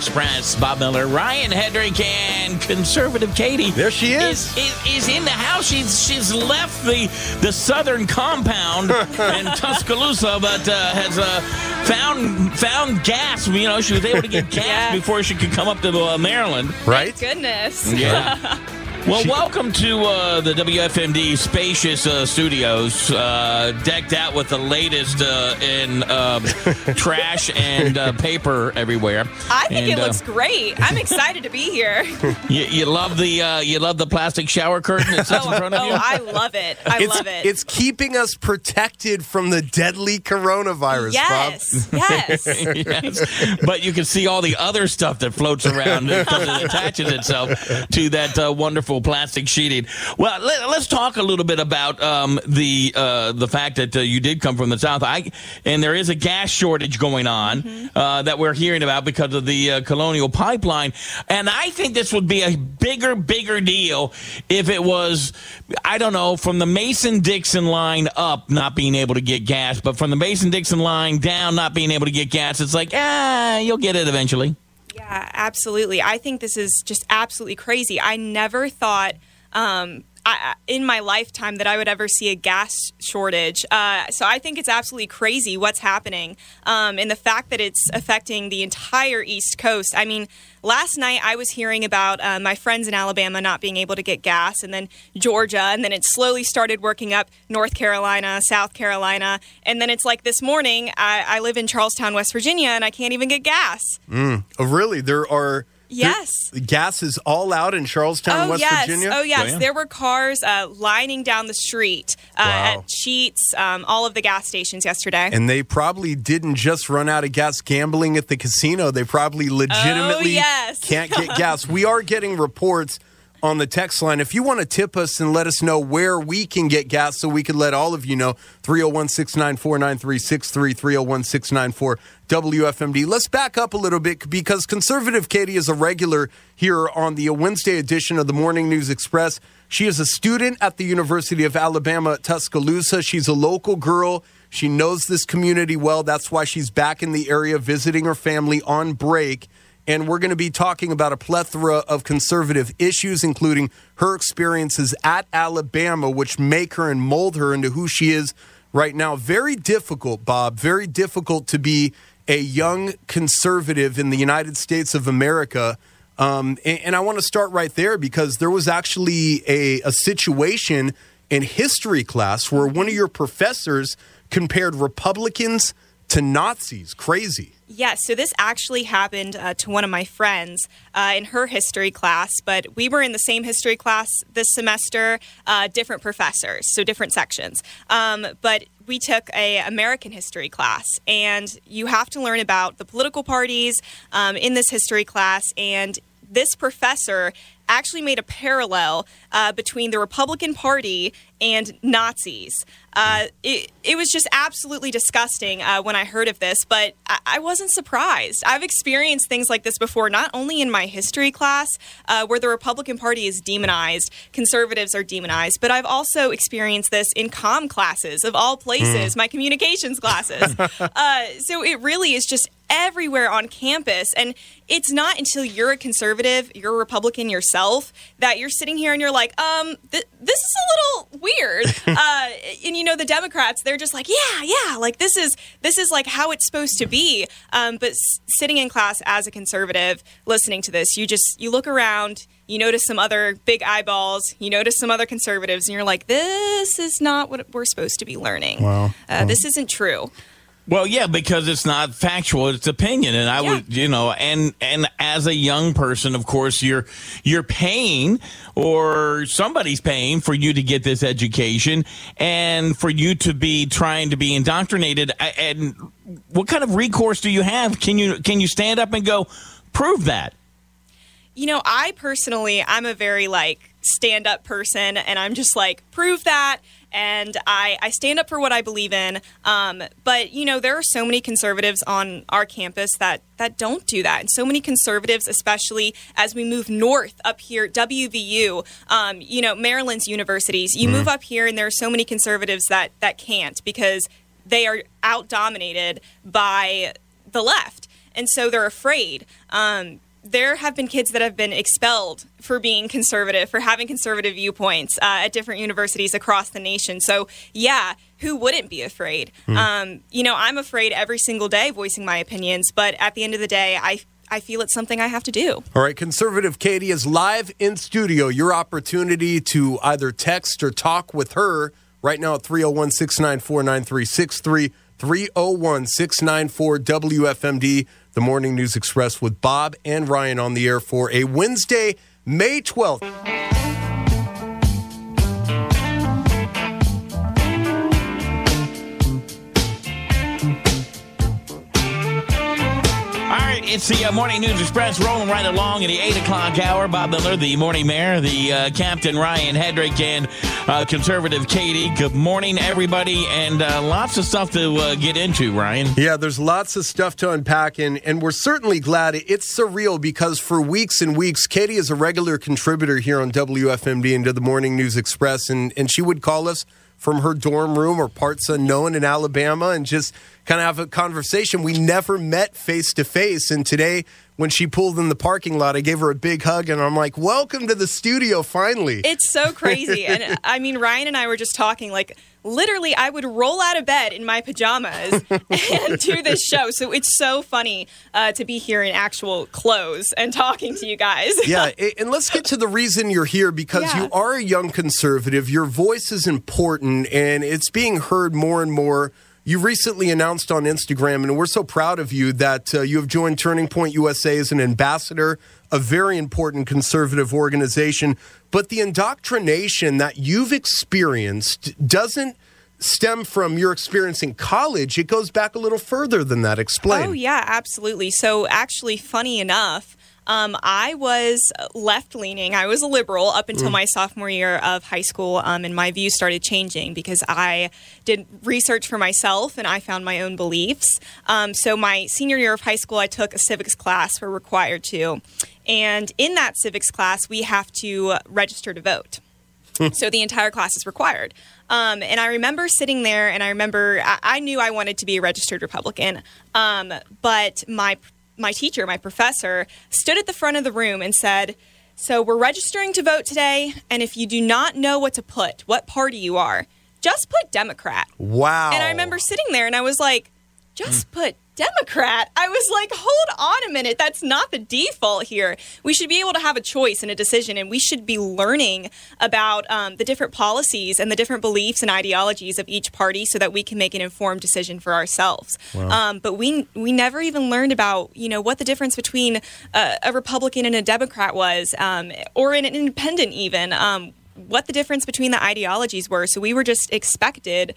Express. Bob Miller, Ryan Hedrick, and conservative Katie. There she is. Is in the house. She's left the southern compound in Tuscaloosa, but has found gas. You know, she was able to get gas before she could come up to Maryland. Right? Thank goodness. Yeah. Well, welcome to the WFMD spacious studios, decked out with the latest in trash and paper everywhere. I think it looks great. I'm excited to be here. You love the plastic shower curtain that sits in front of you? Oh, I love it. I love it. It's keeping us protected from the deadly coronavirus, yes, Bob. Yes. Yes. But you can see all the other stuff that floats around because it attaches itself to that wonderful plastic sheeting. Well, let's talk a little bit about the fact that you did come from the South. And there is a gas shortage going on that we're hearing about because of the Colonial Pipeline. And I think this would be a bigger deal if it was, I don't know, from the Mason-Dixon line up not being able to get gas, but from the Mason-Dixon line down not being able to get gas. It's like, you'll get it eventually. Yeah, absolutely. I think this is just absolutely crazy. I never thought in my lifetime that I would ever see a gas shortage. So I think it's absolutely crazy what's happening, and the fact that it's affecting the entire East Coast. I mean, last night I was hearing about my friends in Alabama not being able to get gas, and then Georgia, and then it slowly started working up North Carolina, South Carolina, and then it's like this morning, I live in Charlestown, West Virginia, and I can't even get gas. Oh, really? There are... Yes. Gas is all out in Charlestown, West Virginia? Oh, yes. Oh, yeah. There were cars lining down the street at Sheetz, all of the gas stations yesterday. And they probably didn't just run out of gas gambling at the casino. They probably legitimately can't get gas. We are getting reports on the text line. If you want to tip us and let us know where we can get gas so we can let all of you know, 301-694-9363, 301-694-WFMD. Let's back up a little bit because conservative Katie is a regular here on the Wednesday edition of the Morning News Express. She is a student at the University of Alabama at Tuscaloosa. She's a local girl. She knows this community well. That's why she's back in the area visiting her family on break. And we're going to be talking about a plethora of conservative issues, including her experiences at Alabama, which make her and mold her into who she is right now. Very difficult, Bob, very difficult to be a young conservative in the United States of America. And I want to start right there because there was actually a situation in history class where one of your professors compared Republicans to Nazis. Crazy. Yes, so this actually happened to one of my friends in her history class, but we were in the same history class this semester, different professors, so different sections. But we took a American history class, and you have to learn about the political parties in this history class, and this professor actually made a parallel between the Republican Party and Nazis. It was just absolutely disgusting when I heard of this, but I wasn't surprised. I've experienced things like this before, not only in my history class, where the Republican Party is demonized, conservatives are demonized, but I've also experienced this in comm classes, of all places, my communications classes. So it really is just everywhere on campus, and it's not until you're a conservative, you're a Republican yourself, that you're sitting here and you're like, this is a little weird. And you know, the Democrats, they're just like, yeah, like this is like how it's supposed to be. But sitting in class as a conservative, listening to this, you look around, you notice some other big eyeballs, you notice some other conservatives, and you're like, this is not what we're supposed to be learning. Wow. This isn't true. Well, yeah, because it's not factual; it's opinion, and I would, you know, and as a young person, of course, you're paying, or somebody's paying for you to get this education, and for you to be trying to be indoctrinated. And what kind of recourse do you have? Can you stand up and go, prove that? You know, I'm a very stand-up person, and I'm just like, prove that. And I stand up for what I believe in. But, you know, there are so many conservatives on our campus that don't do that. And so many conservatives, especially as we move north up here at WVU, you know, Maryland's universities, you move up here and there are so many conservatives that can't because they are out-dominated by the left. and so they're afraid. There have been kids that have been expelled for being conservative, for having conservative viewpoints at different universities across the nation. So, yeah, who wouldn't be afraid? I'm afraid every single day voicing my opinions, but at the end of the day, I feel it's something I have to do. All right, Conservative Katie is live in studio. Your opportunity to either text or talk with her right now at 301-694-9363, 301-694-WFMD, the Morning News Express with Bob and Ryan on the air for a Wednesday, May 12th. It's the Morning News Express rolling right along in the 8 o'clock hour. Bob Miller, the morning mayor, the Captain Ryan Hedrick, and Conservative Katie. Good morning, everybody, and lots of stuff to get into, Ryan. Yeah, there's lots of stuff to unpack, and we're certainly glad. It's surreal because for weeks and weeks, Katie is a regular contributor here on WFMD and to the Morning News Express, and she would call us from her dorm room or parts unknown in Alabama and just kind of have a conversation. We never met face to face. And today, when she pulled in the parking lot, I gave her a big hug and I'm like, welcome to the studio, finally. It's so crazy. And I mean, Ryan and I were just talking, like, literally, I would roll out of bed in my pajamas and do this show. So it's so funny to be here in actual clothes and talking to you guys. Yeah, and let's get to the reason you're here, because you are a young conservative. Your voice is important, and it's being heard more and more. You recently announced on Instagram, and we're so proud of you, that you have joined Turning Point USA as an ambassador, a very important conservative organization. But the indoctrination that you've experienced doesn't stem from your experience in college. It goes back a little further than that. Explain. Oh, yeah, absolutely. So actually, funny enough, I was left-leaning. I was a liberal up until my sophomore year of high school, and my views started changing because I did research for myself and I found my own beliefs. So my senior year of high school, I took a civics class. We're required to. And in that civics class, we have to register to vote. So the entire class is required. And I remember sitting there, and I knew I wanted to be a registered Republican, but my teacher, my professor, stood at the front of the room and said, so we're registering to vote today, and if you do not know what to put, what party you are, just put Democrat. Wow. And I remember sitting there, and I was like, just put Democrat. I was like, hold on a minute. That's not the default here. We should be able to have a choice and a decision, and we should be learning about the different policies and the different beliefs and ideologies of each party so that we can make an informed decision for ourselves. Wow. But we never even learned about, what the difference between a Republican and a Democrat was, or an independent even, what the difference between the ideologies were. So we were just expected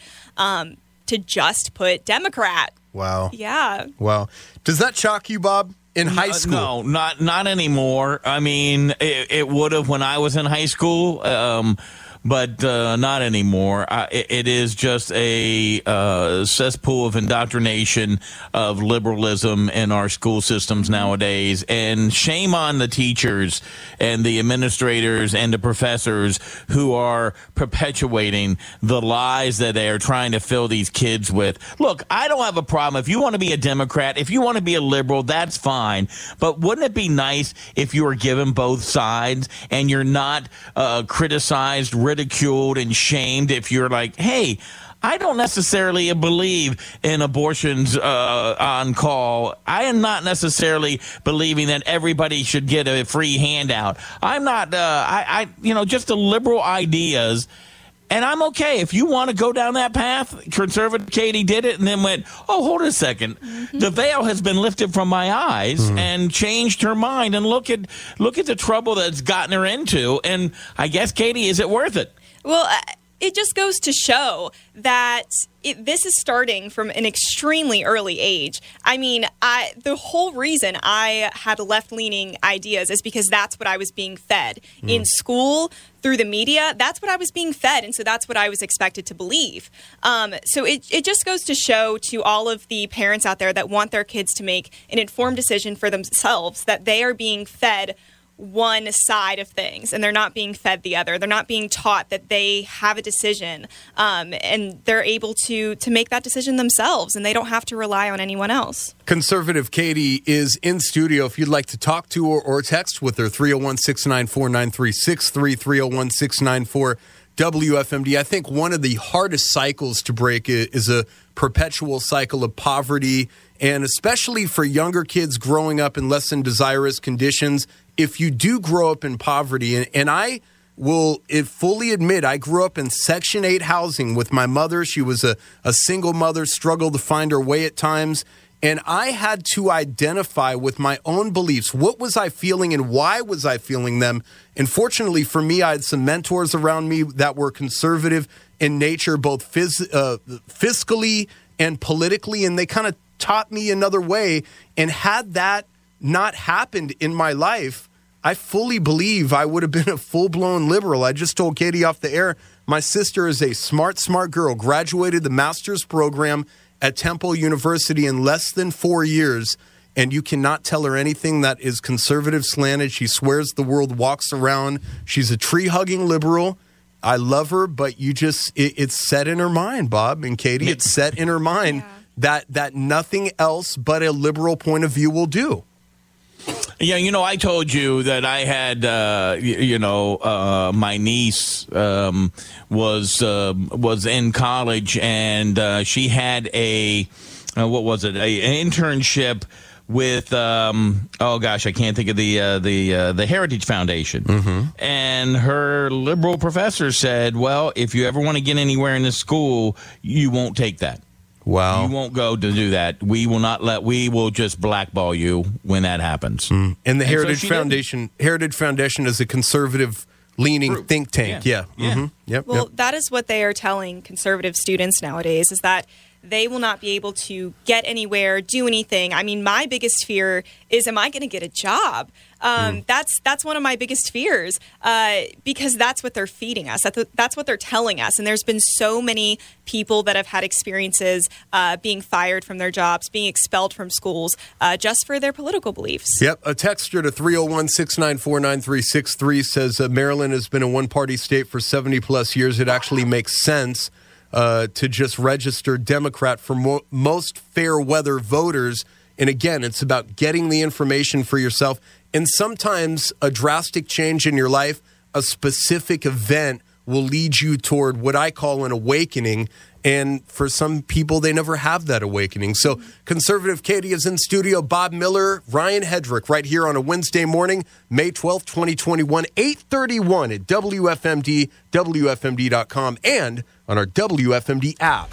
to just put Democrat. Wow. Yeah. Wow. Does that shock you, Bob, in high school? No, not anymore. I mean, it would have when I was in high school, but not anymore. It is just a cesspool of indoctrination of liberalism in our school systems nowadays. And shame on the teachers and the administrators and the professors who are perpetuating the lies that they are trying to fill these kids with. Look, I don't have a problem. If you want to be a Democrat, if you want to be a liberal, that's fine. But wouldn't it be nice if you were given both sides and you're not criticized, ridiculed, and shamed if you're like, hey, I don't necessarily believe in abortions on call. I am not necessarily believing that everybody should get a free handout. I'm not, just the liberal ideas. And I'm okay. If you want to go down that path, Conservative Katie did it and then went, oh, hold a second. Mm-hmm. The veil has been lifted from my eyes and changed her mind. And look at the trouble that's gotten her into. And I guess, Katie, is it worth it? Well, it just goes to show that this is starting from an extremely early age. I mean, the whole reason I had left-leaning ideas is because that's what I was being fed. In school, through the media, that's what I was being fed, and so that's what I was expected to believe. So it just goes to show to all of the parents out there that want their kids to make an informed decision for themselves that they are being fed one side of things, and they're not being fed the other. They're not being taught that they have a decision, and they're able to make that decision themselves, and they don't have to rely on anyone else. Conservative Katie is in studio. If you'd like to talk to her or text with her, 301-694-9363, 301-694-WFMD. I think one of the hardest cycles to break is a perpetual cycle of poverty, and especially for younger kids growing up in less than desirous conditions. If you do grow up in poverty, and I will fully admit I grew up in Section 8 housing with my mother. She was a single mother, struggled to find her way at times. And I had to identify with my own beliefs. What was I feeling and why was I feeling them? And fortunately for me, I had some mentors around me that were conservative in nature, both fiscally and politically. And they kind of taught me another way. And had that not happened in my life, I fully believe I would have been a full-blown liberal. I just told Katie off the air, my sister is a smart girl, graduated the master's program at Temple University in less than 4 years, and you cannot tell her anything that is conservative slanted. She swears the world walks around. She's a tree-hugging liberal. I love her, but it's set in her mind, Bob and Katie. It's set in her mind that nothing else but a liberal point of view will do. Yeah, I told you that I had, my niece was in college, and she had an internship with, I can't think of the Heritage Foundation. Mm-hmm. And her liberal professor said, well, if you ever want to get anywhere in this school, you won't take that. Wow. You won't go to do that. We will just blackball you when that happens. Mm. And the Heritage Foundation is a conservative leaning think tank. Yeah. Mm-hmm. Yep. Well, that is what they are telling conservative students nowadays, is that they will not be able to get anywhere, do anything. I mean, my biggest fear is, am I going to get a job? That's one of my biggest fears, because that's what they're feeding us. That's what they're telling us. And there's been so many people that have had experiences being fired from their jobs, being expelled from schools, just for their political beliefs. Yep. A texter to 301-694-9363 says Maryland has been a one-party state for 70-plus years. It actually makes sense to just register Democrat for most fair-weather voters. And again, it's about getting the information for yourself. And sometimes a drastic change in your life, a specific event, will lead you toward what I call an awakening. And for some people, they never have that awakening. So Conservative Katie is in studio. Bob Miller, Ryan Hedrick, right here on a Wednesday morning, May 12th, 2021, 8:31 at WFMD, WFMD.com, and on our WFMD app.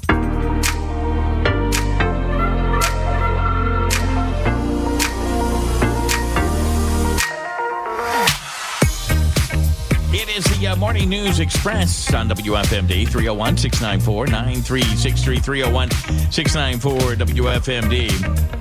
It is the Morning News Express on WFMD, 301-694-9363, 301-694-WFMD.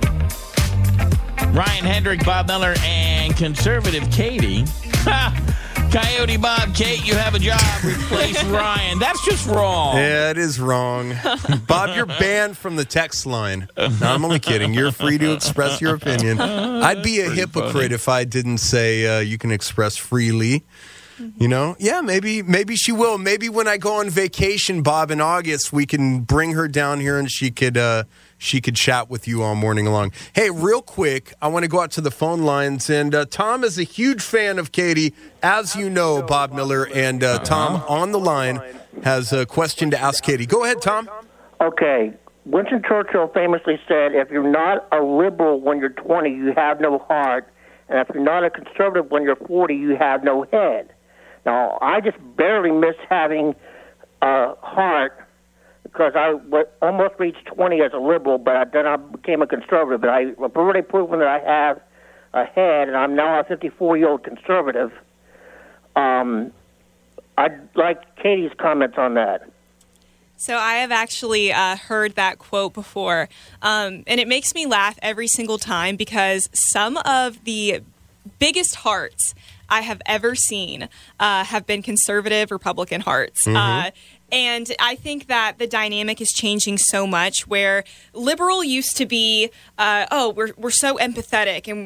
Ryan Hedrick, Bob Miller, and Conservative Katie. Coyote Bob, Kate, you have a job. Replace Ryan. That's just wrong. Yeah, it is wrong. Bob, you're banned from the text line. No, I'm only kidding. You're free to express your opinion. I'd be a hypocrite if I didn't say you can express freely. Yeah, maybe she will. Maybe when I go on vacation, Bob, in August, we can bring her down here and she could chat with you all morning long. Hey, real quick, I want to go out to the phone lines, and Tom is a huge fan of Katie, as you know, Bob Miller, and Tom on the line has a question to ask Katie. Go ahead, Tom. Okay. Winston Churchill famously said, if you're not a liberal when you're 20, you have no heart, and if you're not a conservative when you're 40, you have no head. Now, I just barely miss having a heart because I almost reached 20 as a liberal, but then I became a conservative. But I've already proven that I have a head, and I'm now a 54-year-old conservative. I'd like Katie's comments on that. So I have actually heard that quote before, and it makes me laugh every single time because some of the biggest hearts I have ever seen have been conservative Republican hearts. Mm-hmm. And I think that the dynamic is changing so much where liberal used to be, we're so empathetic and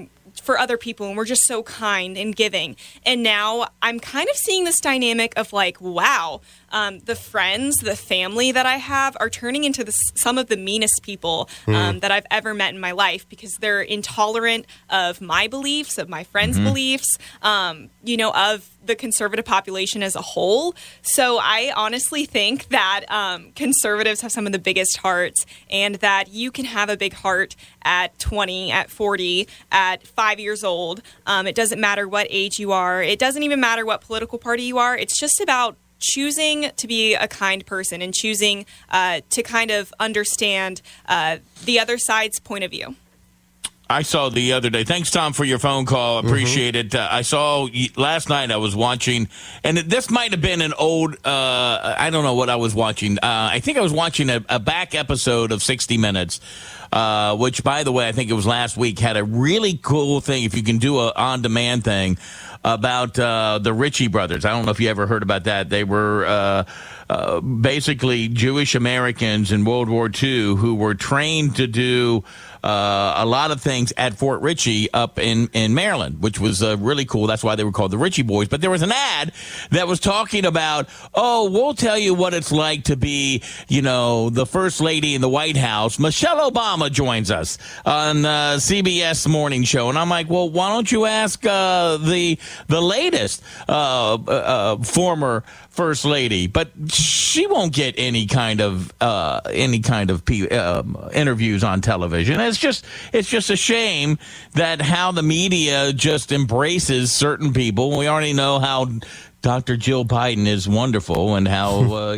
for other people, and we're just so kind and giving. And now I'm kind of seeing this dynamic of like, wow, the friends, the family that I have are turning into some of the meanest people that I've ever met in my life, because they're intolerant of my beliefs, of my friends' beliefs, of the conservative population as a whole. So I honestly think that conservatives have some of the biggest hearts, and that you can have a big heart at 20, at 40, at 5 years old. It doesn't matter what age you are. It doesn't even matter what political party you are. It's just about choosing to be a kind person and choosing to kind of understand the other side's point of view. I saw the other day. Thanks, Tom, for your phone call. Appreciate it. I saw last night. I was watching, and this might have been an old. I don't know what I was watching. I think I was watching a back episode of 60 Minutes, which, by the way, I think it was last week. Had a really cool thing. If you can do a on-demand thing about the Ritchie brothers. I don't know if you ever heard about that. They were basically Jewish Americans in World War II who were trained to do a lot of things at Fort Ritchie up in Maryland, which was really cool. That's why they were called the Ritchie Boys. But there was an ad that was talking about, we'll tell you what it's like to be, the first lady in the White House. Michelle Obama joins us on CBS Morning Show. And I'm like, well, why don't you ask the latest former First Lady? But she won't get any kind of interviews on television. It's just a shame that how the media just embraces certain people. We already know how Dr. Jill Biden is wonderful, and how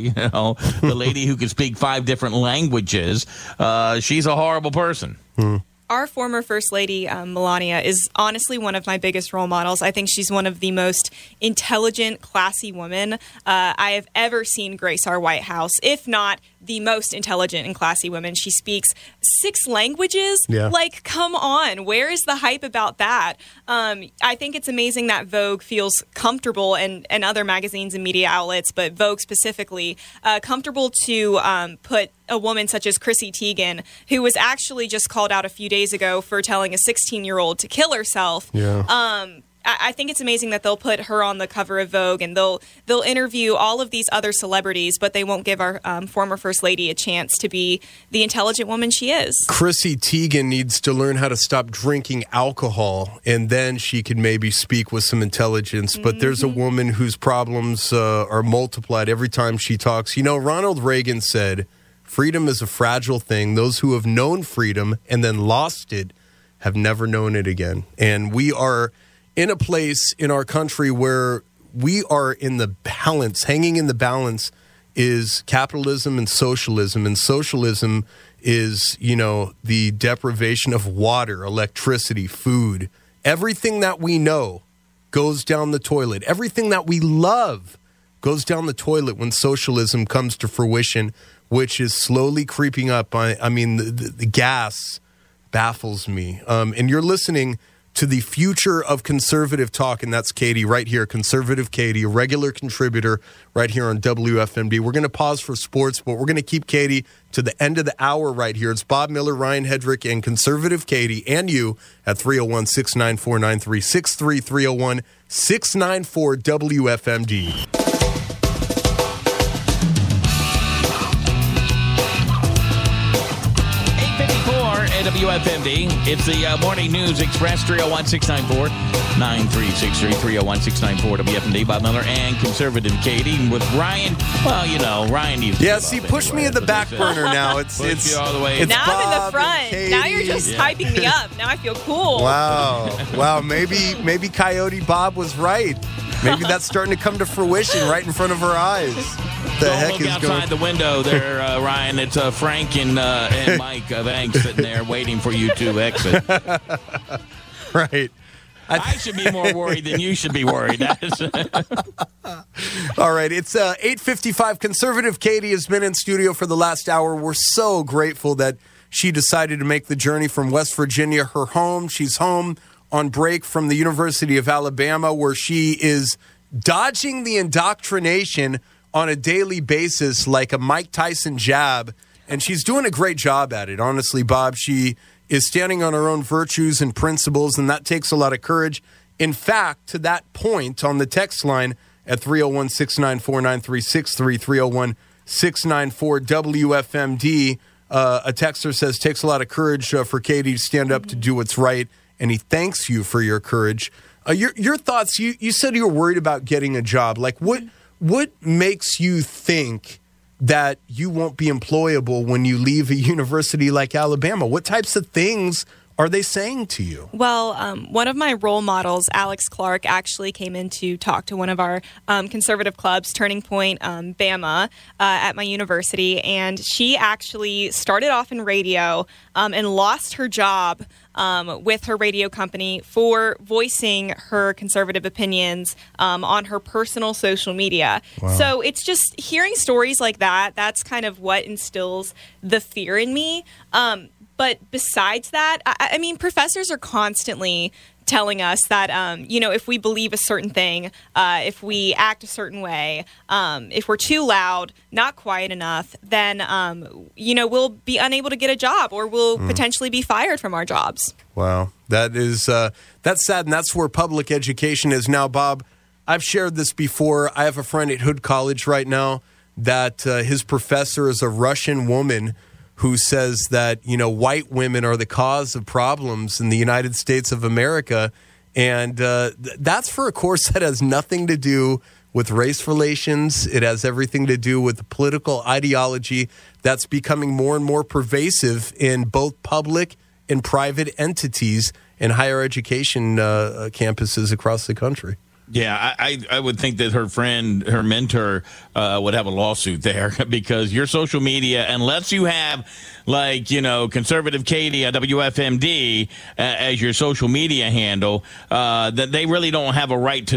the lady who can speak 5 different languages, she's a horrible person. Our former First Lady, Melania, is honestly one of my biggest role models. I think she's one of the most intelligent, classy women I have ever seen grace our White House, if not the most intelligent and classy woman. She speaks 6 languages. Yeah. Like, come on. Where is the hype about that? I think it's amazing that Vogue feels comfortable, and other magazines and media outlets, but Vogue specifically, comfortable to put a woman such as Chrissy Teigen, who was actually just called out a few days ago for telling a 16-year-old to kill herself. Yeah. I think it's amazing that they'll put her on the cover of Vogue, and they'll interview all of these other celebrities, but they won't give our former First Lady a chance to be the intelligent woman she is. Chrissy Teigen needs to learn how to stop drinking alcohol, and then she can maybe speak with some intelligence. But there's a woman whose problems are multiplied every time she talks. Ronald Reagan said, "Freedom is a fragile thing. Those who have known freedom and then lost it have never known it again." And we are in a place in our country where we are in the balance. Hanging in the balance is capitalism and socialism. And socialism is, the deprivation of water, electricity, food. Everything that we know goes down the toilet. Everything that we love goes down the toilet when socialism comes to fruition, which is slowly creeping up. The gas baffles me. And you're listening to the future of conservative talk, and that's Katie right here, Conservative Katie, a regular contributor right here on WFMD. We're going to pause for sports, but we're going to keep Katie to the end of the hour right here. It's Bob Miller, Ryan Hedrick, and Conservative Katie, and you at 301-694-9363, 301-694-WFMD. WFMD. It's the Morning News Express, 301-694-9363, 301-694 WFMD. Bob Miller and Conservative Katie. With Ryan, Ryan used to push me in the back burner now. It's you all the way. Now I'm in the front. Now you're just hyping me up. Now I feel cool. Wow. Maybe Coyote Bob was right. Maybe that's starting to come to fruition right in front of our eyes. The Don't heck look is outside the window there, Ryan. It's Frank and Mike Vanks sitting there waiting for you to exit. Right. I should be more worried than you should be worried. All right, it's 8:55. Conservative Katie has been in studio for the last hour. We're so grateful that she decided to make the journey from West Virginia, her home. She's home on break from the University of Alabama, where she is dodging the indoctrination on a daily basis like a Mike Tyson jab, and she's doing a great job at it. Honestly, Bob, she is standing on our own virtues and principles, and that takes a lot of courage. In fact, to that point, on the text line at 301-694-9363, 301-694-WFMD, a texter says, takes a lot of courage for Katie to stand up to do what's right, and he thanks you for your courage. Your thoughts, you said you were worried about getting a job. Like, what makes you think that you won't be employable when you leave a university like Alabama? What types of things are they saying to you? Well, one of my role models, Alex Clark, actually came in to talk to one of our conservative clubs, Turning Point Bama, at my university. And she actually started off in radio and lost her job with her radio company for voicing her conservative opinions on her personal social media. Wow. So it's just hearing stories like that. That's kind of what instills the fear in me. But besides that, I mean, professors are constantly telling us that, if we believe a certain thing, if we act a certain way, if we're too loud, not quiet enough, then, we'll be unable to get a job or we'll potentially be fired from our jobs. Wow. That's sad, and that's where public education is now. Bob, I've shared this before. I have a friend at Hood College right now that his professor is a Russian woman who says that, white women are the cause of problems in the United States of America. And that's for a course that has nothing to do with race relations. It has everything to do with the political ideology that's becoming more and more pervasive in both public and private entities and higher education campuses across the country. Yeah, I would think that her friend, her mentor, would have a lawsuit there because your social media, unless you have, Conservative Katie at WFMD as your social media handle, that they really don't have a right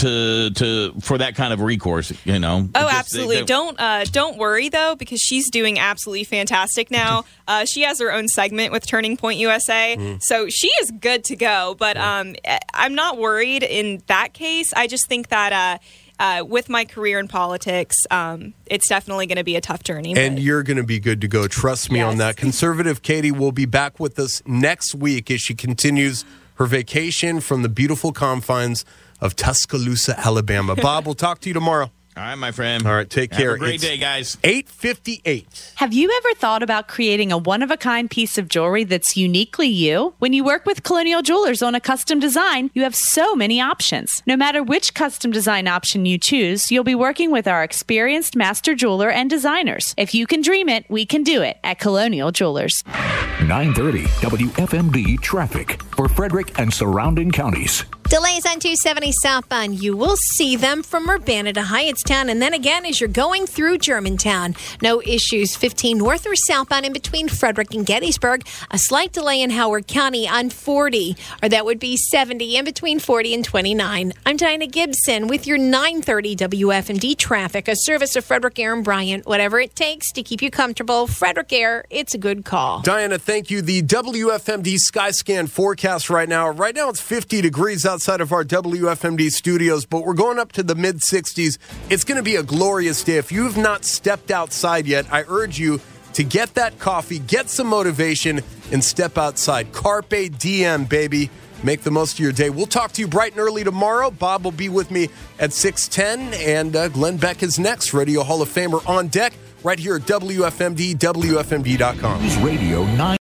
to for that kind of recourse. Oh, absolutely. Don't worry though, because she's doing absolutely fantastic now. She has her own segment with Turning Point USA, so she is good to go. But I'm not worried in that case. I just think that with my career in politics, it's definitely going to be a tough journey. And you're going to be good to go. Trust me on that. Conservative Katie will be back with us next week as she continues her vacation from the beautiful confines of Tuscaloosa, Alabama. Bob, we'll talk to you tomorrow. All right, my friend. All right, take care. Have a great day, guys. 8:58. Have you ever thought about creating a one-of-a-kind piece of jewelry that's uniquely you? When you work with Colonial Jewelers on a custom design, you have so many options. No matter which custom design option you choose, you'll be working with our experienced master jeweler and designers. If you can dream it, we can do it at Colonial Jewelers. 930 WFMD traffic for Frederick and surrounding counties. Delays on 270 southbound. You will see them from Urbana to Hyattstown, and then again as you're going through Germantown. No issues 15 north or southbound in between Frederick and Gettysburg. A slight delay in Howard County on 40, or that would be 70 in between 40 and 29. I'm Dinah Gibson with your 930 WFMD traffic, a service of Frederick Air and Bryant. Whatever it takes to keep you comfortable, Frederick Air, it's a good call. Diana, thank you. The WFMD Skyscan forecast right now it's 50 degrees outside of our WFMD studios, but we're going up to the mid-60s. It's going to be a glorious day. If you've not stepped outside yet, I urge you to get that coffee, get some motivation, and step outside. Carpe diem, baby. Make the most of your day. We'll talk to you bright and early tomorrow. Bob will be with me at 6:10, and Glenn Beck is next. Radio Hall of Famer on deck right here at WFMD, WFMD.com. Radio 9.